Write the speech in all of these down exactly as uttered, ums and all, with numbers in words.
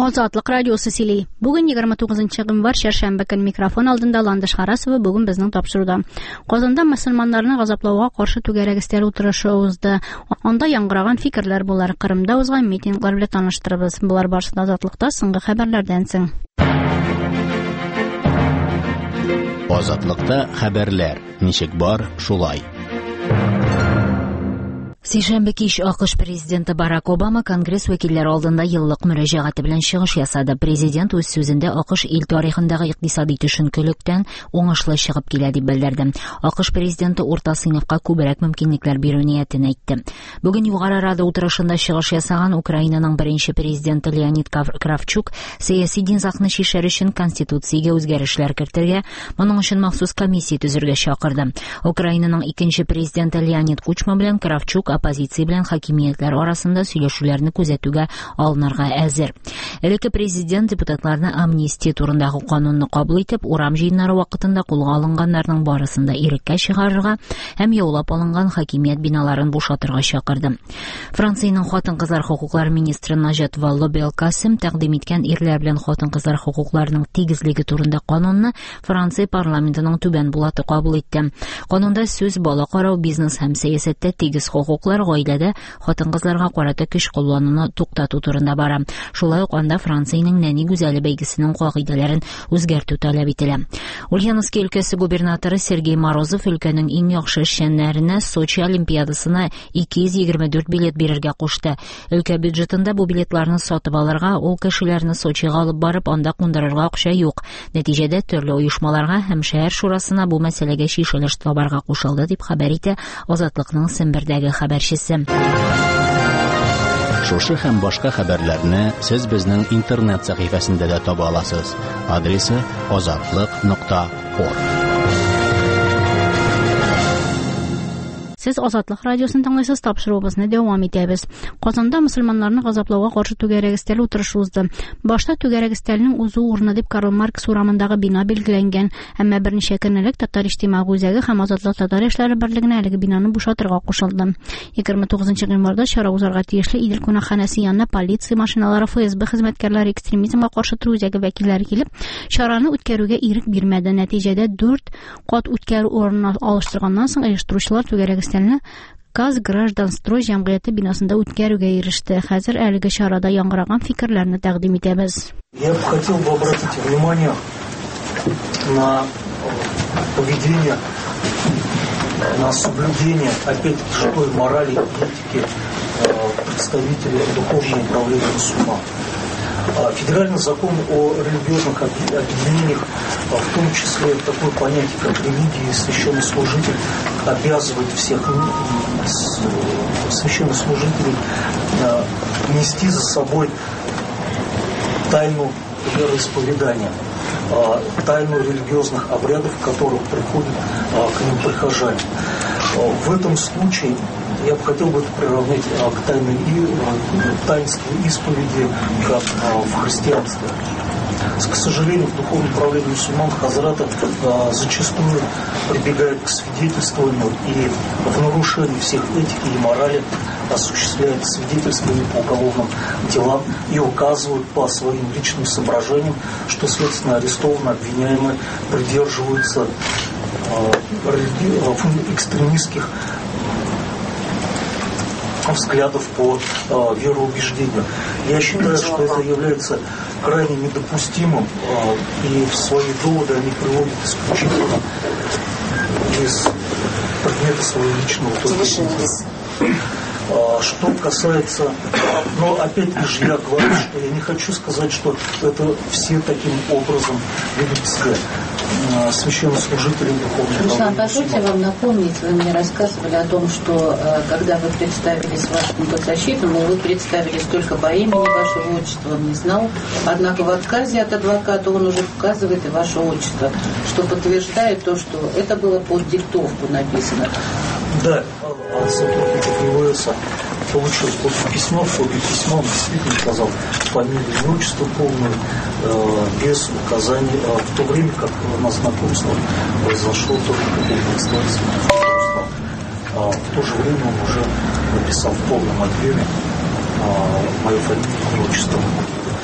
Азатлык радиосы сөйли. Бүген егерме тугызынчы гыйнвар шәршәмбе көн микрофон алдында Ландыш Харасова бүген безнең тапшыруда. Казанда мөселманнарны газаплауга каршы түгәрәк өстәл утырышы узды. Анда яңгыраган фикерләр булар. Кырымда узган митинглар белән таныштырабыз. Булар барышында Азатлыкта соңгы хәбәрләрдән соң. Азатлыкта хәбәрләр. Ничек бар, шулай. Сейшәмбе кич АКШ президенты Барак Обама Конгресс вәкилләре алдында еллык мөрәҗәгате белән чыгыш ясады. Президент үз сүзендә АКШ ил тарихындагы икътисади төшенкелектән уңышлы чыгып килә дип белдерде. АКШ президенты урта сыйныфка күбрәк мөмкинлекләр бирү ниятен әйтте. Бүген югары рада утырышында чыгыш ясаган Украинаның беренче президенты Леонид Кравчук сәяси низакны шишәр өчен конституциягә үзгәрешләр кертергә, моның өчен махсус комиссия төзергә чакырды. Украинаның икенче президенты Леонид Кучма белән Кравчук оппозиция белән хакимиятләр арасында сөйләшүләрне күзәтүгә алынырга әзер. Элекке президент депутатларны амнистия турындагы канунны кабул итеп, урам җыеннары вакытында кулга алынганнарның барысын да иреккә чыгарырга һәм яулап алынган хакимият биналарын бушатырга чакырды. Франциянең хатын-кызлар хокуклары министры Najat Vallaud-Belkacem тәкъдим иткән ирләр белән хатын-кызлар хокукларының тигезлеге турында канунны Франция парламентының түбән булаты кабул итте. Канунда сүз, бала карау, бизнес һәм сәясәттә тигез хокуклар гаиләдә хатын-кызларга карата көч куллануны туктату турында бара. Шулай ук анда Франциянең нәни гүзәле бәйгесенең кагыйдәләрен үзгәртү таләп ителә. Ульяновский өлкәсе губернаторы Сергей Морозов өлкәнең иң яхшы эшчәннәренә Сочи олимпиадасына ике йөз егерме дүрт билет бирергә кушты. Өлкә бюджетында бу билетларны сатып алырга, ул кешеләрне Сочига алып барып, анда кундырырга акча юк. Нәтиҗәдә төрле оешмаларга һәм шәһәр шурасына бу мәсьәләгә чишелеш табарга кушылды дип хәбәр итә Азатлыкның Сембердәге хәбәрчесе. Шушы һәм башка хәбәрләрне сез безнең интернет сәхифәсендә дә таба аласыз. Адресы азатлык нокта орг. Сез Азатлык радиосын тыңлыйсыз, тапшыруыбызны дәвам итәбез. Казанда мөселманнарны газаплауга каршы түгәрәк өстәл утырышы узды. Башта түгәрәк өстәлнең узу урыны дип Карл Маркс урамындагы бина белгеләнгән, әмма берничә көн элек Татар иҗтимагый үзәге һәм Азатлык Татар эшләре берлегенә әлеге бинаны бушатырга кушылды. егерме тугызынчы гыйнварда чара узарга тиешле Идел кунакханәсе янына полиция машиналары, ФСБ хезмәткәрләре, экстремизмга каршы туры үзәге вәкилләре килеп, чараны үткәрүгә ирек бирмәде. Нәтиҗәдә дүрт кат үткәрү урынын алыштырганнан соң оештыручылар түгәрәк Каз гражданстрой җәмгыяте бинасында үткәрүгә иреште. Хәзер әлеге чарада яңгыраган фикерләрне тәкъдим итәбез. Я бы хотел бы обратить внимание на поведение, на соблюдение, опять-таки, школы морали и этики представителей духовного управления мусульман. Федеральный закон о религиозных объединениях, в том числе такое понятие, как религия и священнослужитель, обязывает всех священнослужителей нести за собой тайну вероисповедания, тайну религиозных обрядов, к которым приходят к ним прихожане. В этом случае я бы хотел бы это приравнять к тайной таинству исповеди, как в христианстве. К сожалению, в духовном управлении мусульман Хазрата зачастую прибегает к свидетельствованию и в нарушении всех этики и морали осуществляет свидетельствование по уголовным делам и указывают по своим личным соображениям, что следственно арестованные обвиняемые придерживаются экстремистских взглядов по э, вероубеждению. Я считаю, что это является крайне недопустимым, э, и в свои доводы они приводят исключительно из предмета своего личного удовлетворения. Что касается, но опять же я говорю, что я не хочу сказать, что это все таким образом ведут себя священнослужители духовных. Руслан, позвольте вам напомнить, вы мне рассказывали о том, что когда вы представились вашему подзащитному, вы представились только по имени, вашего отчества он не знал, однако в отказе от адвоката он уже указывает и ваше отчество, что подтверждает то, что это было под диктовку написано. Да, от сотрудников ЕВС получилось после письма, в копии письма он действительно указал фамилию и отчество полное, э, без указаний, э, в то время как у нас знакомство произошло только по представительству. А в то же время он уже написал в полном объеме э, мою фамилию и отчество.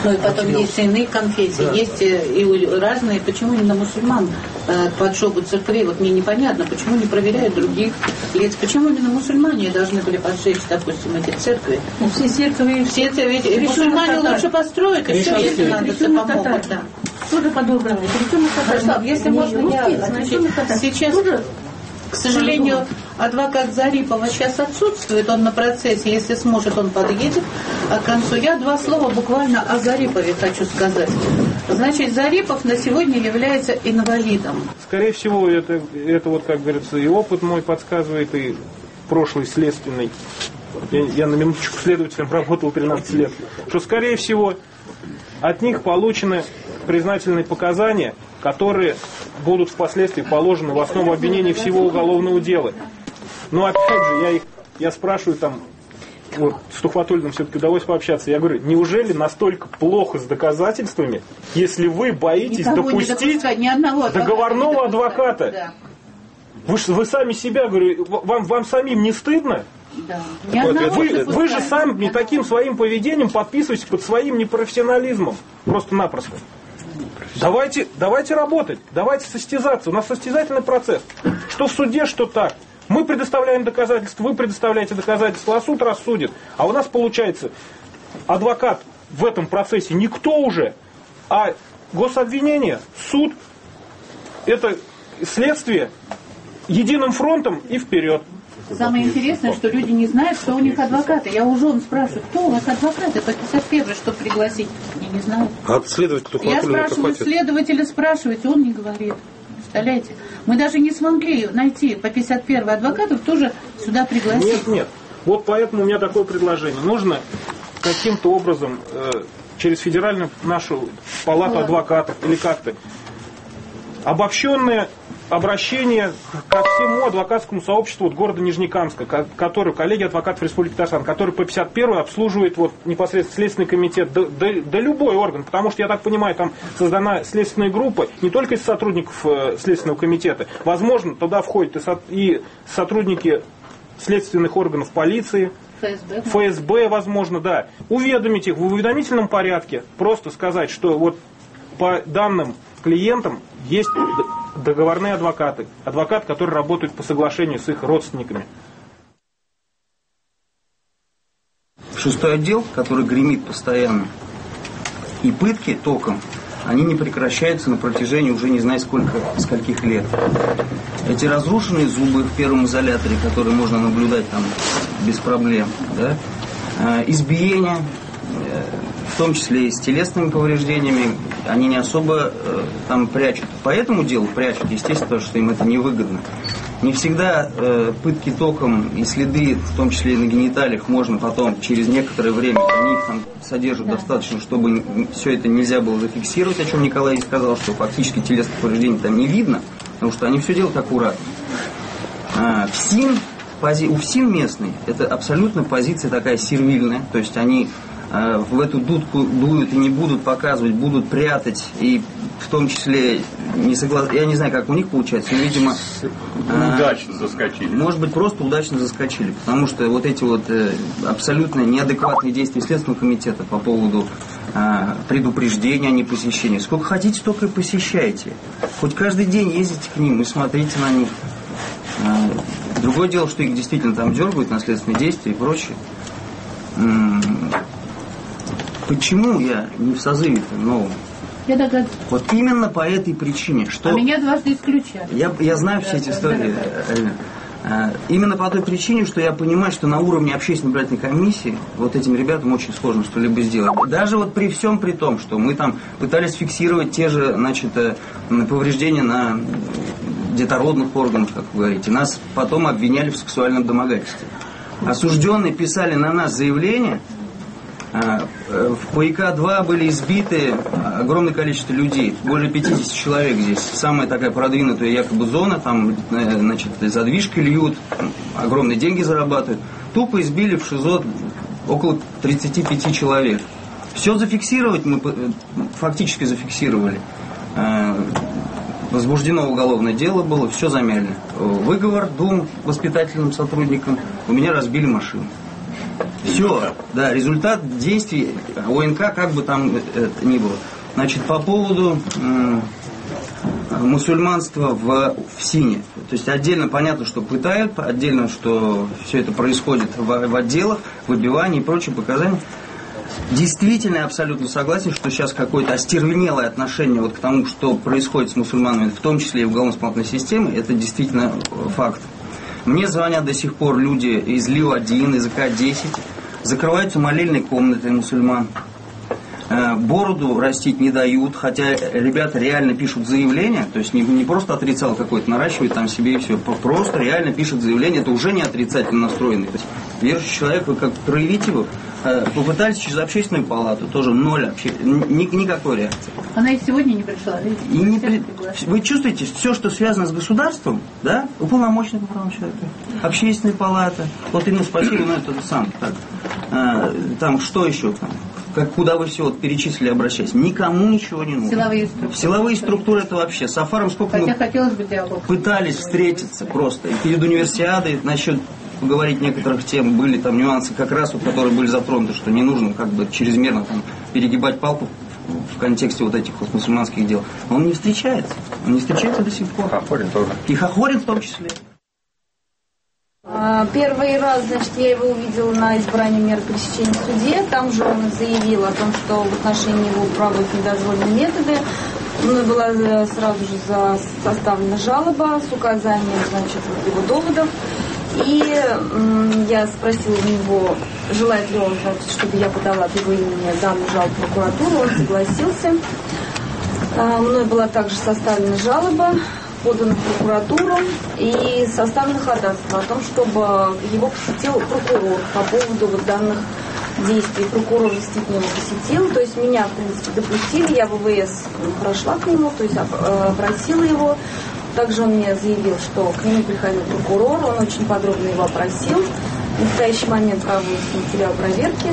Ну и потом есть иные конфессии, да. Есть и разные. Почему именно мусульман э, поджогу церквей? Вот мне непонятно, почему не проверяют других лиц. Почему именно мусульмане должны были поджечь, допустим, эти церкви? Ну, все церкви... Все церкви... Мусульмане лучше построить, и все, если надо, то помогут. Да. Тоже подобрано. Хорошо, если можно, я значит, сейчас... К сожалению, адвокат Зарипова сейчас отсутствует, он на процессе, если сможет, он подъедет. А к концу я два слова буквально о Зарипове хочу сказать. Значит, Зарипов на сегодня является инвалидом. Скорее всего, это, это вот, как говорится, и опыт мой подсказывает, и прошлый следственный. Я, я на минуточку следователем работал тринадцать лет. Что, скорее всего, от них получены признательные показания, которые будут впоследствии положены в основу обвинения всего уголовного дела. Но опять же, я их, я спрашиваю там, вот, с Тухватуллиным все-таки удалось пообщаться, я говорю, неужели настолько плохо с доказательствами, если вы боитесь Никого допустить ни одного договорного адвоката? Да. Вы, вы сами себя, говорю, вам, вам самим не стыдно? Да. Вы, вы же сами таким своим поведением подписываетесь под своим непрофессионализмом. Просто-напросто. Давайте, давайте работать, давайте состязаться. У нас состязательный процесс. Что в суде, что так. Мы предоставляем доказательства, вы предоставляете доказательства, а суд рассудит. А у нас получается, адвокат в этом процессе никто уже, а гособвинение, суд, это следствие единым фронтом и вперед. Самое интересное, что люди не знают, что у них адвокаты. Я у жен спрашиваю, кто у вас адвокаты по пятьдесят первой, чтобы пригласить? Они не знают. А следователь Я спрашиваю следователя, спрашиваете, он не говорит. Представляете? Мы даже не смогли найти по пятьдесят первой адвокатов тоже сюда пригласить. Нет, нет. Вот поэтому у меня такое предложение. Нужно каким-то образом э, через федеральную нашу палату адвокатов или как-то обобщенное обращение ко всему адвокатскому сообществу вот города Нижнекамска, который, коллеги адвокатов Республики Татарстан, который по пятьдесят первой обслуживает вот непосредственно Следственный комитет, да, да, да любой орган, потому что, я так понимаю, там создана следственная группа не только из сотрудников э, Следственного комитета, возможно, туда входят и, со, и сотрудники следственных органов полиции, ФСБ, ФСБ, возможно, да. Уведомить их в уведомительном порядке, просто сказать, что вот по данным клиентам есть договорные адвокаты. Адвокат, который работает по соглашению с их родственниками. Шестой отдел, который гремит постоянно, и пытки током, они не прекращаются на протяжении уже не знаю сколько, скольких лет. Эти разрушенные зубы в первом изоляторе, которые можно наблюдать там без проблем, да, избиения, в том числе и с телесными повреждениями, они не особо э, там прячут. По этому делу прячут, естественно, потому что им это невыгодно. Не всегда э, пытки током и следы, в том числе и на гениталиях, можно потом через некоторое время, они их там содержат да. достаточно, чтобы все это нельзя было зафиксировать, о чем Николай сказал, что фактически телесных повреждений там не видно, потому что они все делают аккуратно. А, ФСИН, пози, у ФСИН местный, это абсолютно позиция такая сервильная, то есть они в эту дудку дуют и не будут показывать, будут прятать, и в том числе не соглас... я не знаю, как у них получается, но, видимо, удачно заскочили. Может быть, просто удачно заскочили, потому что вот эти вот абсолютно неадекватные действия Следственного комитета по поводу предупреждения о непосещении. Сколько хотите, столько и посещайте. Хоть каждый день ездите к ним и смотрите на них. Другое дело, что их действительно там дергают на следственные действия и прочее. Почему я не в созыве-то новом? Я догадываюсь. Вот именно по этой причине, что... А меня дважды исключали. Я, я знаю да, все эти да, истории. Да, да. Именно по той причине, что я понимаю, что на уровне общественной избирательной комиссии вот этим ребятам очень сложно что-либо сделать. Даже вот при всем при том, что мы там пытались фиксировать те же, значит, повреждения на детородных органах, как вы говорите. Нас потом обвиняли в сексуальном домогательстве. Осужденные писали на нас заявление. В ПИК два были избиты огромное количество людей, более пятьдесят человек здесь. Самая такая продвинутая якобы зона, там, значит, задвижки льют, огромные деньги зарабатывают. Тупо избили в ШИЗО около тридцати пяти человек. Все зафиксировать мы фактически зафиксировали. Возбуждено уголовное дело было, все замяли. Выговор двум воспитательным сотрудникам, у меня разбили машину. Все, да, результат действий ОНК, как бы там это ни было. Значит, по поводу э, мусульманства в, в Сине. То есть отдельно понятно, что пытают, отдельно, что все это происходит в, в отделах, выбивании и прочие показания. Действительно, я абсолютно согласен, что сейчас какое-то остервенелое отношение вот к тому, что происходит с мусульманами, в том числе и в уголовно-исполнительной системе, это действительно факт. Мне звонят до сих пор люди из ЛИО один, из ИК десять, закрываются молельные комнаты мусульман. Бороду растить не дают, хотя ребята реально пишут заявление, то есть не, не просто отрицал какой-то, наращивает там себе и все, просто реально пишет заявление, это уже не отрицательно настроенный. То есть верующий человек, вы как проявить его, попытались через общественную палату, тоже ноль, вообще, ни, никакой реакции. Она и сегодня не пришла, видите? И не при... Вы чувствуете, все, что связано с государством, да, уполномоченный по правам человека, общественная палата, вот именно спасибо, но это сам, так, а, там, что еще там? Как, куда вы все вот перечислили, обращаясь. Никому ничего не нужно. Силовые структуры. Силовые структуры это вообще. С Сафаром сколько Хотя мы хотелось бы диалог. пытались встретиться просто. И перед универсиадой насчет поговорить некоторых тем, были там нюансы, как раз вот, которые были затронуты, что не нужно как бы чрезмерно там, перегибать палку в, в контексте вот этих вот мусульманских дел. Но он не встречается. Он не встречается до сих пор. Хохорин тоже. И Хохорин в том числе. Первый раз, значит, я его увидела на избрании меры пресечения в суде. Там же он заявил о том, что в отношении его проводят недозволенные методы. Мной была сразу же за составлена жалоба с указанием, значит, его доводов. И м, я спросила у него, желает ли он, значит, чтобы я подала от его имени данную жалобу в прокуратуру. Он согласился. А, мной была также составлена жалоба, подано в прокуратуру и составлено ходатайство о том, чтобы его посетил прокурор по поводу вот данных действий. Прокурор действительно его посетил, то есть меня, в принципе, допустили, я в ВВС прошла к нему, то есть опросила его. Также он мне заявил, что к нему приходил прокурор, он очень подробно его опросил. В настоящий момент проводятся материалы проверки.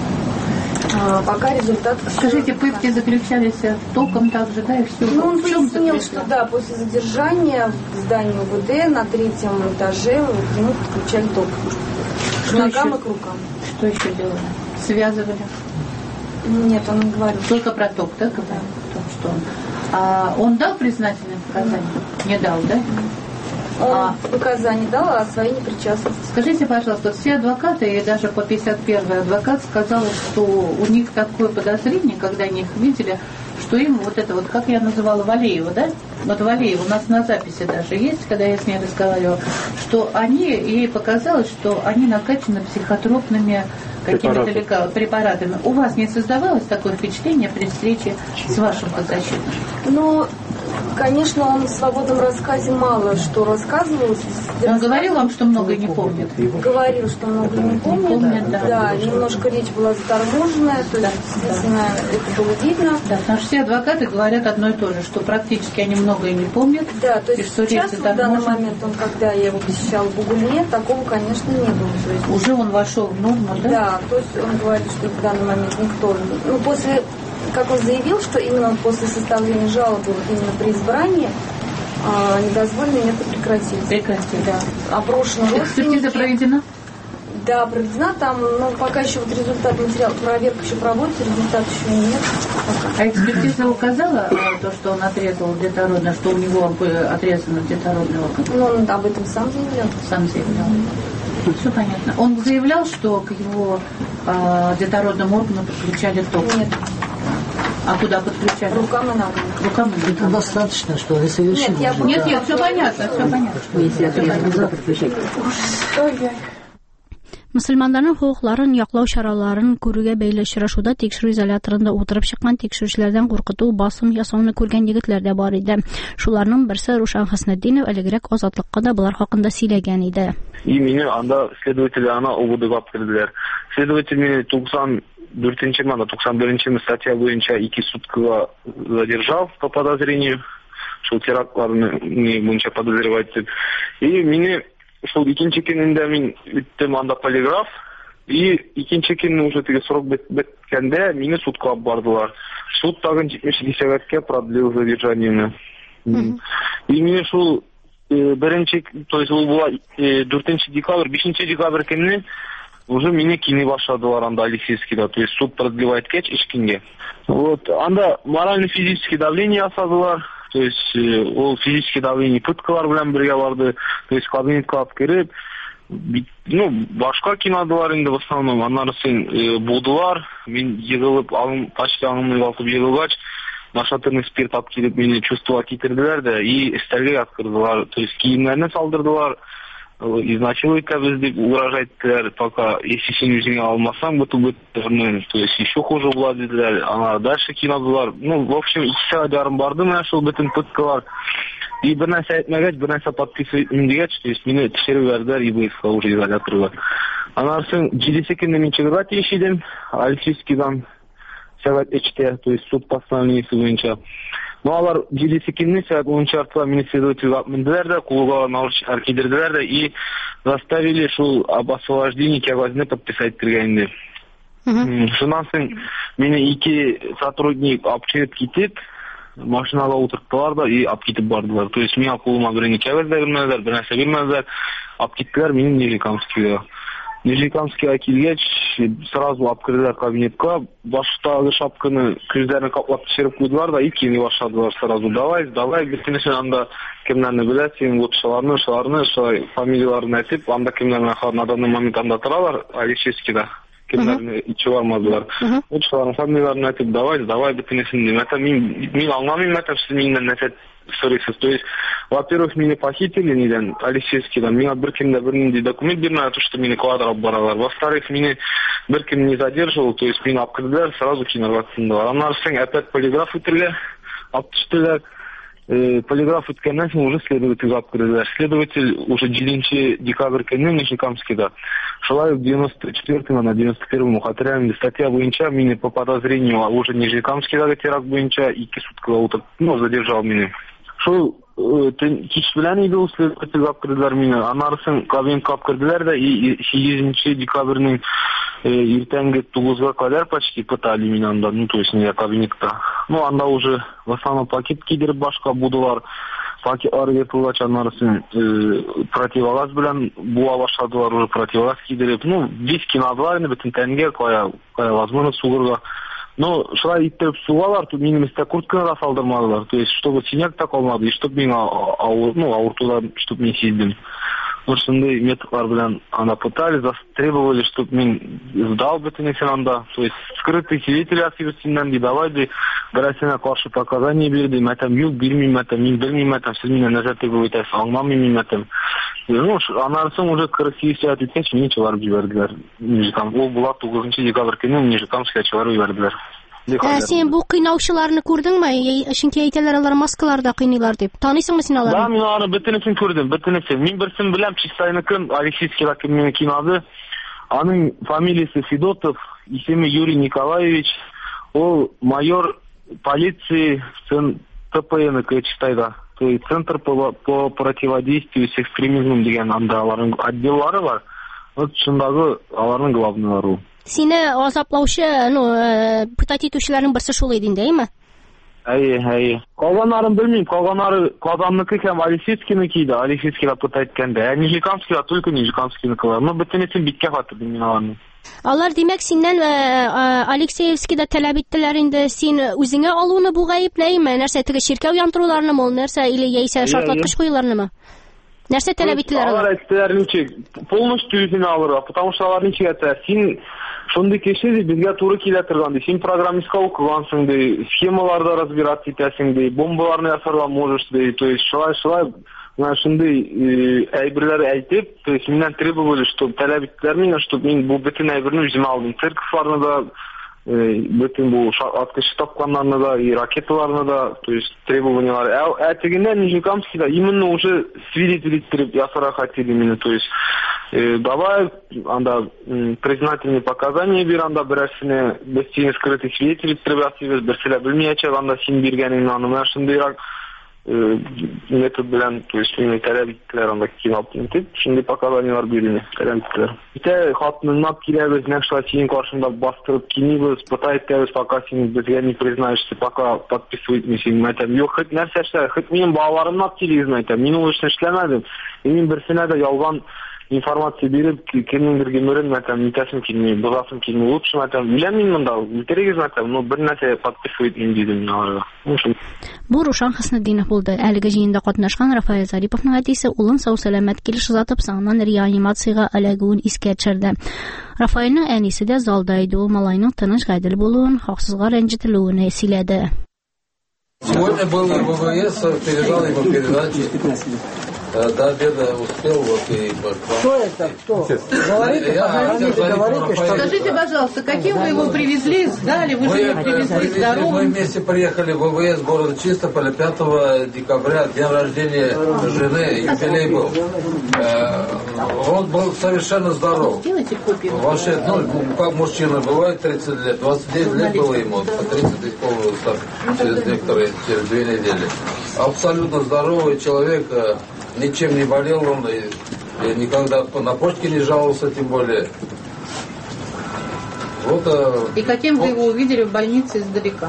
А, пока результат... Скажите, пытки заключались током также, да, и все? Ну, он пояснил, что да, после задержания в здании УВД на третьем этаже к нему подключали ток. К ногам и к рукам. Что еще делали? Связывали? Нет, он не говорил. Только про ток, да, когда? Том, что он... А он дал признательное показание? Не дал, да? Он а... показания дал о своей непричастности. Скажите, пожалуйста, все адвокаты, и даже по пятьдесят первый адвокат сказал, что у них такое подозрение, когда они их видели, что им вот это вот, как я называла, Валеева, да? Вот Валеева, у нас на записи даже есть, когда я с ней разговаривала, что они, ей показалось, что они накачаны психотропными какими-то лекарствами, препаратами. У вас не создавалось такое впечатление при встрече с вашим подзащитным? Ну, конечно, он в свободном рассказе мало что рассказывал. Он говорил вам, что многое не помнит? Говорил, что многое не помнит. помнит да. да, немножко речь была заторможенная, то есть, естественно, это было видно. Да, потому что все адвокаты говорят одно и то же, что практически они многое не помнят. Да, то есть что сейчас, в данный момент, он, когда я его посещала в Бугульме, такого, конечно, не было. То есть, уже он вошел в норму, да? Да, то есть он говорит, что в данный момент никто... Ну, после... Как он заявил, что именно после составления жалобы, вот именно при избрании, а, недозволенные методы прекратились. Прекратили. Да. Опрошена родственники. Экспертиза проведена? Да, проведена. Там, ну, пока еще вот результат материала, проверка еще проводится, результат еще нет. Пока. А экспертиза указала то, что он отрезал детородное, что у него отрезано детородный орган? Ну, он об этом сам заявлял. Сам заявлял. Все понятно. Он заявлял, что к его э, детородным органам подключали ток? Нет. А куда подключали? Рукам и ногам. Рукам и ногам. Это достаточно, что ли, совершенно? Нет, я нет, нет, нет, все понятно, все понятно. Если отрезать, подключать. Мөселманнарның хукукларын яклау чараларын күрүгә бәйле очрашуда тикшерү изоляторында утырып чыккан тикшерүчеләрдән куркыту, басым ясауны күргән егетләр дә бар иде. Шуларның берсе Рушан Хәснетдинов элегрәк азатлыкка да булар хакында сөйләгән иде. И меня анда следователи ана УВДга кирделәр. Следователь меня туксан дүртенче мада туксан беренче статья буенча ике суткага задержал по подозрению, что терактларны буенча подозревать. И меня шул икенче көнендә мин үттем анда полиграф, и икенче көнне уже теге срок беткәндә мине судка алып бардылар. Суд тагын җитмеш сәгатькә продлил задержаниене. И мине шул беренче, то есть ул була дүртенче декабрь, бишенче декабрь көнне уже мени киней башладылар анда Алексеевскийда, то есть суд продлевает кетч ишкинге. Вот, анда морально-физическое давление асадылар, то есть ол физическое давление пыткалар белән бергә барды, то есть кабинетка алып кереп, ну, башка кинадылар инде в основном, аннары будылар, мен егылып, алым, почти алымны калкып егылгач, нашатырный спирт алып килеп мени чувствоға китердилер да, и стәргә яткырдылар, то есть киемнәрне салдырдылар, изнасилуйте без дип угрожайттылар, пока если син үзеңә алмасаң, буту бутырны, то есть еще хуже була диделәр, ана дальше кинадылар, ну, в общем, ике сәгать ярым барды менә шул бөтен пыткалар. И бер нәрсә әйтмәгәч, бер нәрсә подписывать дигәч, то есть мине төшереп бердиләр ИБСка уже изоляторга. Анарсын җиде секундта мин чыгырга тиеш идем, Алексеевскийдан сәгать өчтә, то есть суд постановлениесе буенча. Ну, алар җиде секундны сәгать он чартыда мине следовательга мендиләр дә, кулга наушниклар кидерделәр дә и заставили шул об освобождении кәгазьне подписать итергә инде. Шуннан соң мине ике сотрудник алып чыгып китеп, машинага утырттылар да и алып китеп бардылар. То есть миңа кулыма бер ни кәгазь дә бирмәделәр, бер нәрсә бирмәделәр, алып киттеләр мине Нижекамскийга. Нижекамскийга килгәч, сразу алып керделәр кабинетка, баштагы шапканы күзләрен каплап төшереп куйдылар да и киеми башладылар сразу. Давай, давай, бөтенесе анда кемнәрне беләсең, вот шуларны, шуларны, шулай фамилияларын әйтеп, анда кемнәрне на данный момент анда торалар, Алексеевскийда. Кемнәрне иче бармадылар. Вот шуларның фамилияларын әйтеп, давай, давай, бөтенесен дим. Это мин, мин аңламыйм, это сез миннән нәрсә сорыйсыз. То есть, во-первых, меня похитили нидән, Алексеевскийдан. Миңа беркем дә бернинди документ бирмәде, то что мине квадрап баралар. Во-вторых, мине беркем не задерживал, то есть мине алып керделәр, сразу кинорга тындылар. Аннан соң опять полиграф үтергә алып төштеләр. Полиграф үткәннән соң уже следовательга алып керделәр. Следователь уже җиденче декабрь көнне Нижекамскийда. Шулай девяносто четвёртый на девяносто первый хатırlayам, статья буенча мине по подозрению уже Нижекамскийдагы теракт буенча ике суткага утырып, ну, задержал мине. Шул кич белән иде ул следовательга алып керделәр мине. Аннары соң кабинетка алып керделәр да и сигезенче декабрьнең иртәнге тугызга кадәр почти пытали мине анда, ну, то есть не кабинетта. Ну, анда уже в основном пакет кидереп башка будылар. Пакетлар ертылгач, аннары соң противогаз белән буа башладылар, уже противогаз кидереп. Ну, весь кинадылар инде бөтен тәнгә, кая, кая возможность сугырга. Но шулай иттереп сугалар, тут минем истә куртканы да салдырмадылар. То есть, чтобы синяк та калмады, и чтобы миңа авыр, ну, авыртудан, чтобы мин сиздем. Вот шундай методлар белән ана пытали, требовали, чтобы мин сдал бөтенесен анда. То есть, скрытый свидетель освидетельствованием, ди, давай, ди, берәсенә каршы показания бир, ди, мәтәм юк, бирмим, мәтәм, мин белмим, мәтәм, сез мине нәрсә требовать итәсез, аңламыйм, мәтәм. Ну, аннан соң уже кырык сигез сәгать үткәч, мине чыгарып җибәрделәр. Нижекам, ул була тугызынчы декабрь көнне Нижекамскийга чыгарып җибәрделәр. Сен бу кыйнаучыларны күрдеңме? Чөнки әйтәләр, алар маскаларда кыйныйлар дип. Таныйсыңмы син аларны? Да, мин аларны бөтенесен күрдем, бөтенесен. Мин берсен беләм, чистайныкын, Алексеевскийда кем мине кинады. Аның фамилиясе Федотов, исеме Юрий Николаевич. Ол майор полиции ТПН Чистайда. То есть Центр по, по противодействию с экстремизмом дигән анда аларның отделлары бар. Вот шундагы аларның главныйлары. Сине азаплаучы, ну, пытать итүчеләрнең берсе шул иде инде, әйме? Әйе, әйе. Калганнарын белмим, калганнары Казанныкы һәм Алексеевскийныкы иде, Алексеевскийда пытать иткәндә. Ә Нижекамскийда только Нижекамскийныкылар. Ну, бөтенесен биткә хатırlayам мин аларны. Алар димәк синнән Алексеевскийда таләп иттеләр инде, син үзеңә алуны бу гаепләйме? Нәрсә, теге чиркәү яндыруларны мол, нәрсә, или яисә шартлаткыч куюларнымы? Нәрсә таләп иттеләр алар? Алар әйттеләр ничек, полностью үзеңә алырга, потому что алар ничек әйтә, син шундый кеше ди, безгә туры килә торган ди, син программистка укыгансың ди, схемаларда разбираться итәсең ди, бомбаларны ясарга можешь ди, то есть шулай-шулай мына шундый әйберләр әйтеп, то есть миннән требовали, чтобы таләп иттеләр мине, чтобы мин бу бөтен әйберне үземә алдым, церковларны да, бөтен бу аткыч тапканнарны да, и ракеталарны да, то есть требованиялар. Ә тегендә Нижекамскийда именно уже свидетель иттереп ясарга хотели мине, то есть давай анда признательные показания бир, анда берәрсенә без сине скрытый свидетель иттереп ясыйбыз, берсенә белмәячәк, анда син биргәнеңне аны шундыйрак метод белән, то есть мине таләп иттеләр анда кинап итеп, шундый показаниялар бирүне таләп иттеләр. Итә хатыннап киләбез, нәкъ шулай синең каршында бастырып кинибез, пытать итәбез, пока син безгә не признаешься, пока подписывать итмисең, әйтәм, юк, хит нәрсә эшлә, хит минем балаларымны телевизор әйтәм, мин ул эшне эшләмәдем, мин берсенә дә ялган информация беріп, кімніңдерге мөрін, айтам, нетасым келмей, бұзасым келмей, лучше, айтам, білемеймін мұнда, үлтерегіз, айтам, но бір нәрсе подписывает мен дейдім, аларға. Бу Рушан Хаснетдинов булды. Әлеге җыенда катнашкан Рафаэль Зариповның әтисе улын сау-сәламәт килеш озатып, соңыннан реанимациягә эләгүен искә төшерде. Рафаэльнең әнисе дә залда иде, ул малайның тыныч, гадел булуын, хаксызга рәнҗетелүен сөйләде. Сегодня был ВВС, передал ему передачи. До обеда успел, вот и... Кто это? Кто? Говорите, позвоните, говорите, что... Скажите, пожалуйста, каким вы его привезли, сдали? Вы же его привезли здоровым. Мы вместе приехали в ВВС города Чистополя пятого декабря, день рождения жены, юбилей был. Он был совершенно здоров. Сделайте копию. Вообще, ну, как мужчина бывает, тридцать лет, двадцать девять лет было ему, по тридцать и через некоторые, через две недели. Абсолютно здоровый человек, ничем не болел он, и, и никогда на почке не жаловался, тем более. Вот, и каким вот, вы его увидели в больнице издалека?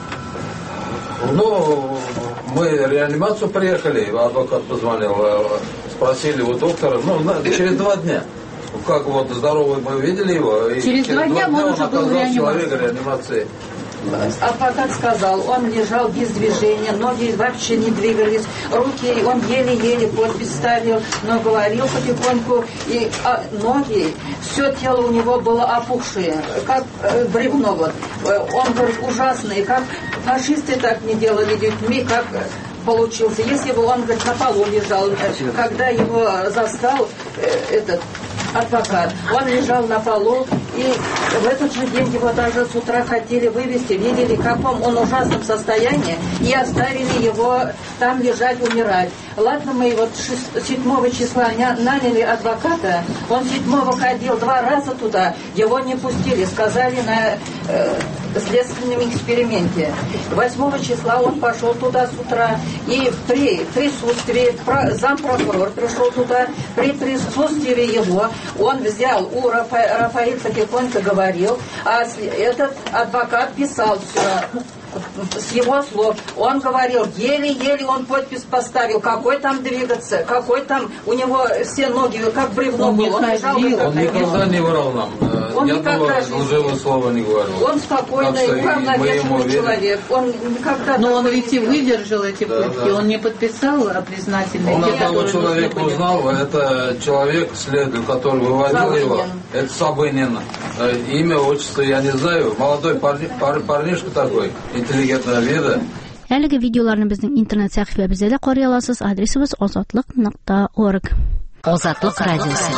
Ну, мы в реанимацию приехали, адвокат позвонил, спросили у доктора, ну, через два дня. Как вот здоровый мы видели его. Через, через два дня он уже был в реанимации. реанимации. Адвокат сказал, он лежал без движения, ноги вообще не двигались, руки, он еле-еле подпись ставил, но говорил потихоньку, и а, ноги, все тело у него было опухшее, как э, бревно. Вот. Он говорит, ужасный, как фашисты так не делали детьми, как получился. Если бы он, говорит, на полу лежал, когда его застал э, этот адвокат, он лежал на полу, и в этот же день его даже с утра хотели вывести, видели, в каком он ужасном состоянии, и оставили его там лежать, умирать. Ладно, мы вот седьмого числа наняли адвоката, он седьмого ходил два раза туда, его не пустили, сказали на э, следственном эксперименте. восьмого числа он пошел туда с утра, и при присутствии, зампрокурор пришел туда, при присутствии его, он взял у Рафа, Рафаэль потихоньку говорил, а этот адвокат писал все с его слов. Он говорил, еле-еле он подпись поставил, какой там двигаться, какой там у него все ноги, как бревно он было. Он, лежал, он никогда не врал нам. Он Ни никогда одного лживого слова не говорил. Он спокойный, уравновешенный человек. Он никогда... Но он ведь и выдержал эти да, пытки, да. Он не подписал признательный. Он одного человека узнал, это человек, следователь, который выводил Забынин. его, это Сабынин. Имя, отчество я не знаю, молодой парни, пар, парнишка такой, интеллигентного вида. Әлеге видеоларны безнең интернет сәхифәбездә дә карый аласыз. Адресыбыз азатлык нокта орг. Азатлык радиосы.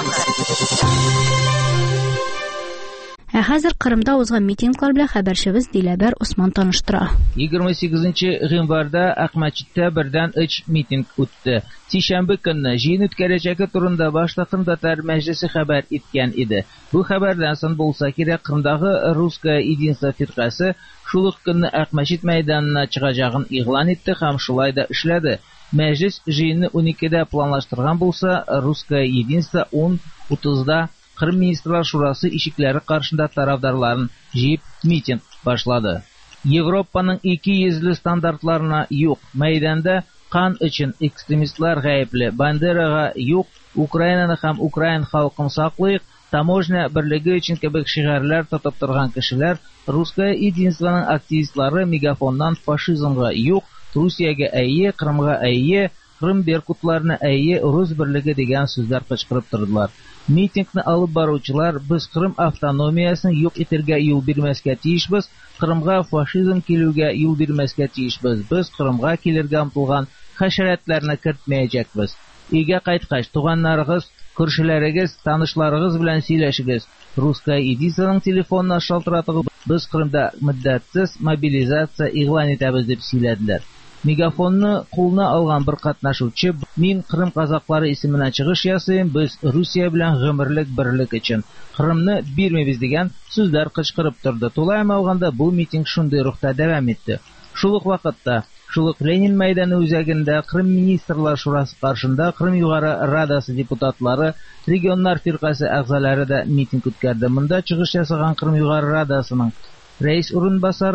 Ә хәзер Кырымда узган митинглар белән хәбәрчебез Диләбәр Усман таныштыра. егерме сигезенче гыйнварда Акмәчеттә бердән өч митинг үтте. Сишәмбе көнне җыен үткәрәчәге турында башта Кырым Татар мәҗлесе хәбәр иткән иде. Бу хәбәрдән соң булса кирәк, Кырымдагы Русское единство фиркасы шул ук көнне Акмәчет мәйданына чыгачагын игълан итте һәм шулай да эшләде. Мәҗлес җыенны уникедә планлаштырган булса, Русское единство ун-утызда Кырым министрлар шурасы ишекләре каршында тарафдарларын җыеп митинг башлады. Европаның ике йөзле стандартларына юк, мәйданда кан өчен экстремистлар гаепле, Бандерага юк, Украинаны һәм Украин халкын саклыйк, таможня берлеге өчен кебек шигарләр тотып торган кешеләр, Русское единствоның активистлары мегафоннан фашизмга юк, Русиягә әйе, Кырымга әйе, Кырым беркутларына әйе, Рус берлеге дигән сүзләр кычкырып тордылар. Митингны алып баручылар, без Кырым автономиясын юк итәргә юл бирмәскә тиешбез, Кырымга фашизм килүгә юл бирмәскә тиешбез, без Кырымга килергә омтылган хәшәрәтләрне кертмәячәкбез. Өйгә кайткач, туганнарыгыз, күршеләрегез, танышларыгыз белән сөйләшегез. Русское единствоның телефонына шалтыратыгыз, без Кырымда мөддәтсез мобилизация игълан итәбез дип сөйләделәр. Мегафонны кулына алган бер катнашучы, мин Кырым казаклары исеменә чыгыш ясыйм, без Русия белән гомерлек берлек өчен Кырымны бирмәбез дигән сүзләр кычкырып торды. Тулайм алганда бу митинг шундый рухта дәвам итте. Шул ук вакытта, шул ук Ленин мәйданы үзәгендә Кырым министрлар шурасы каршында Кырым югары радасы депутатлары, регионнар фиркасы әгъзалары да митинг үткәрде. Монда чыгыш ясаган Кырым югары радасының рәис урынбасары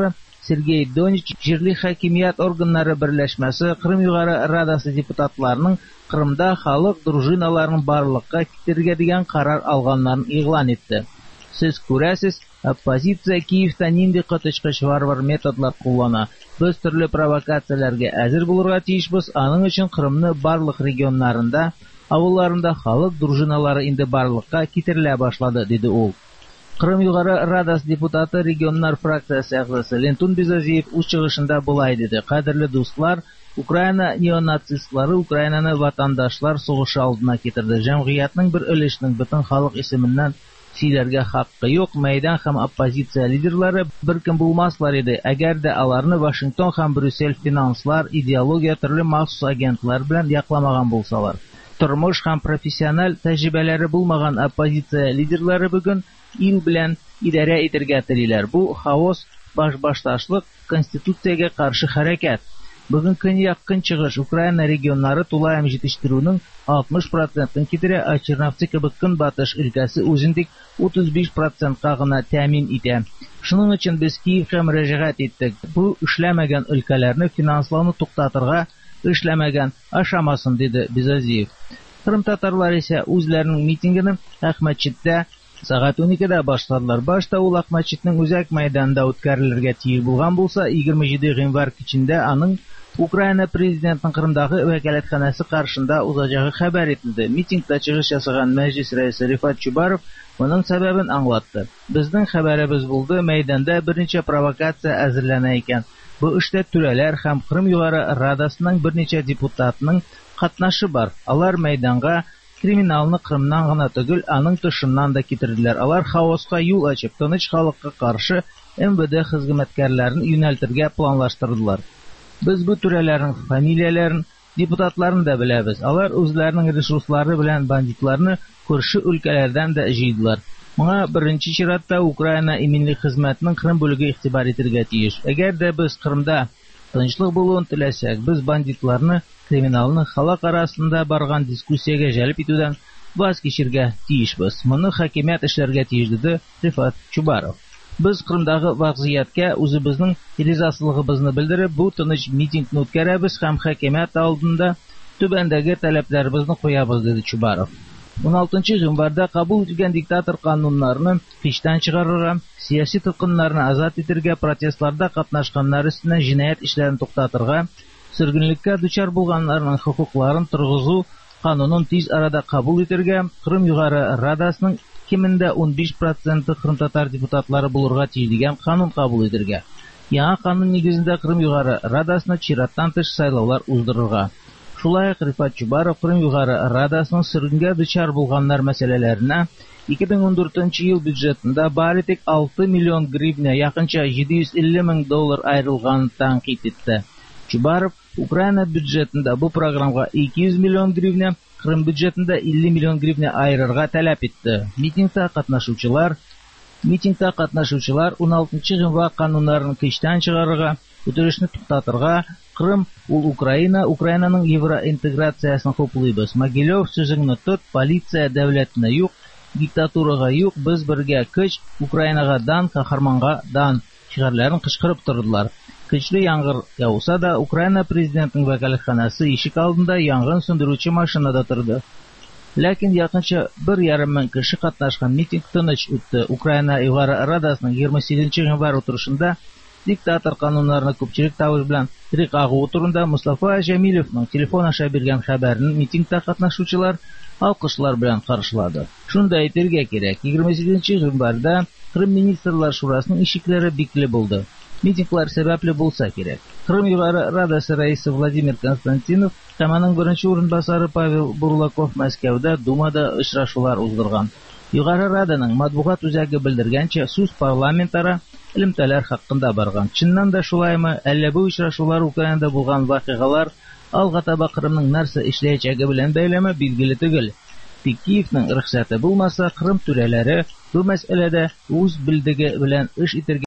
Сергей Донич җирле хакимият органнары берләшмәсе Кырым Югары Радасы депутатларының Кырымда халык дружиналарын барлыкка китерергә дигән карар алганнарын игълан итте. Сез күрәсез, оппозиция Киевта нинди коточкыч варвар методлар куллана. Без төрле провокацияләргә әзер булырга тиешбез. Аның өчен Кырымны барлык регионнарында, авылларында халык дружиналары инде барлыкка китерелә башлады, диде ул. Кырым Югары Радасы депутаты регионнар фракциясе әгъзасы Лентун Бизазиев үз чыгышында булай диде. Кадерле дуслар, Украина неонацистлары Украинаны ватандашлар сугышы алдына китерде. Җәмгыятьнең бер өлешнең бөтен халык исеменнән сөйләргә хаккы юк. Мәйдан һәм оппозиция лидерлары беркем булмаслар иде, әгәр дә аларны Вашингтон һәм Брюссель финанслар, идеология, төрле махсус агентлар белән якламаган булсалар. Тормыш һәм профессиональ тәҗрибәләре булмаган оппозиция лидерлары бүген ил белән идарә итәргә телиләр. Бу хаос, баш-башташлык, конституциягә каршы хәрәкәт. Бүген көньяк көнчыгыш Украина регионнары тулаем җитештерүнең алтмыш процентын китерә, ә Черновцы кебек көнбатыш өлкәсе үзендик утыз биш процентка гына тәэмин итә. Шуның өчен без Киевка мөрәҗәгать иттек. Бу эшләмәгән өлкәләрне финанслауны туктатырга эшләмәгән ашамасын, диде Бизазиев. Кырым татарлары исә үзләренең митингын Әхмәтчиттә сәгать уникедә башладылар. Башта ул Әхмәтчитнең үзәк мәйданында үткәрелергә тиеш булган булса, егерме җиде гыйнвар кичендә аның Украина президентының Кырымдагы вәкаләтханәсе каршында узачагы хәбәр ителде. Митингта чыгыш ясаган мәҗлес рәисе Рифат Чубаров моның сәбәбен аңлатты. Безнең хәбәребез булды, мәйданда берничә провокация әзерләнә икән. Бу эштә түрәләр һәм Кырым Югары Радасының берничә депутатының катнашы бар. Алар мәйданга криминалны Кырымнан гына түгел, аның тышыннан да китерделәр. Алар хаоска юл ачып, тыныч халыкка каршы эм вэ дэ хезмәткәрләрен юнәлтергә планлаштырдылар. Без бу түрәләрнең фамилияләрен, депутатларын да беләбез. Алар үзләренең ресурслары белән бандитларны күрше өлкәләрдән дә җыйдылар. Моңа беренче чиратта Украина иминлек хезмәтенең Кырым бүлеге игътибар итәргә тиеш. Әгәр дә без Кырымда тынычлык булуын теләсәк, без бандитларны, криминалны халык арасында барган дискуссиягә җәлеп итүдән ваз кичергә тиешбез. Моны хакимият эшләргә тиеш, диде Рифат Чубаров. Без Кырымдагы вазгыятькә үзебезнең ризасызлыгыбызны белдереп, бу тыныч митингны үткәрәбез һәм хакимият алдында түбәндәге таләпләребезне куябыз, диде Чубаров. он алтынчы гыйнварда кабул ителгән диктатор кануннарны көчтән чыгарырга, сиясәт тоткыннарны азат итәргә, протестларда катнашканнар өстенә җинаять эшләрен туктатырга, сөргенлеккә дучар булганнарның хокукларын торгызу канунын тиз арада кабул итәргә, Кырым Югары Радасының кимендә ун биш проценты Кырым татар депутатлары булырга тиеш дигән канун кабул итәргә. Яңа канун нигезендә Кырым Югары Радасына чираттан тыш сайлаулар уздырырга. Шулай ук Рифат Чубаров Кырым Югары Радасының сөргенгә дучар булганнар мәсьәләләренә ике мең ун дүртенче ел бюджетында бары тик алты миллион гривна, якынча җиде йөз илле мең доллар аерылганын тәнкыйть итте. Чубаров Украина бюджетында бу программага ике йөз миллион гривна, Кырым бюджетында илле миллион гривна аерырга таләп итте. Митингта катнашучылар Митингта катнашучылар он алтынчы гыйнвар кануннарын көчтән чыгарырга, үтерешне туктатырга, Кырым ул Украина, Украинаның евроинтеграциясын хуплыйбыз. Могилев сүзеңне тот, полиция дәүләтенә юк, диктатурага юк, без бергә көч, Украинага дан, каһарманга дан шигырьләрен кычкырып тордылар. Көчле яңгыр яуса да, Украина президентының вәкаләтханәсе ишек алдында янгын сөндерүче машинада торды. Ләкин якынча бер ярым мең кеше катнашкан митинг тыныч үтте. Украина Югары Радасының егерме сигезенче гыйнвар утырышында диктатор кануннарны күпчелек тавыш белән тирик агу турында Мустафа Җәмилевнең телефон аша биргән хәбәрен митингта катнашучылар алкышлар белән каршылады. Шунда әйтергә кирәк, егерме сигезенче гыйнварда Кырым министрлар шурасының ишекләре бикле булды. Митинглар сәбәпле булса кирәк. Кырым Югары Радасы рәисе Владимир Константинов һәм аның беренче урынбасары Павел Бурлаков Мәскәүдә Думада очрашулар уздырган. Югары Раданың матбугат үзәге белдергәнчә, сүз парламентара элемтәләр хакында барган. Чыннан да шулаймы, әллә бу очрашулар Украинада булган вакыйгалар алга таба Кырымның нәрсә эшләячәге белән бәйләме билгеле түгел. Тик Киевның рөхсәте булмаса, Кырым түрәләре бу мәсьәләдә үз билдеге белән эш итәргә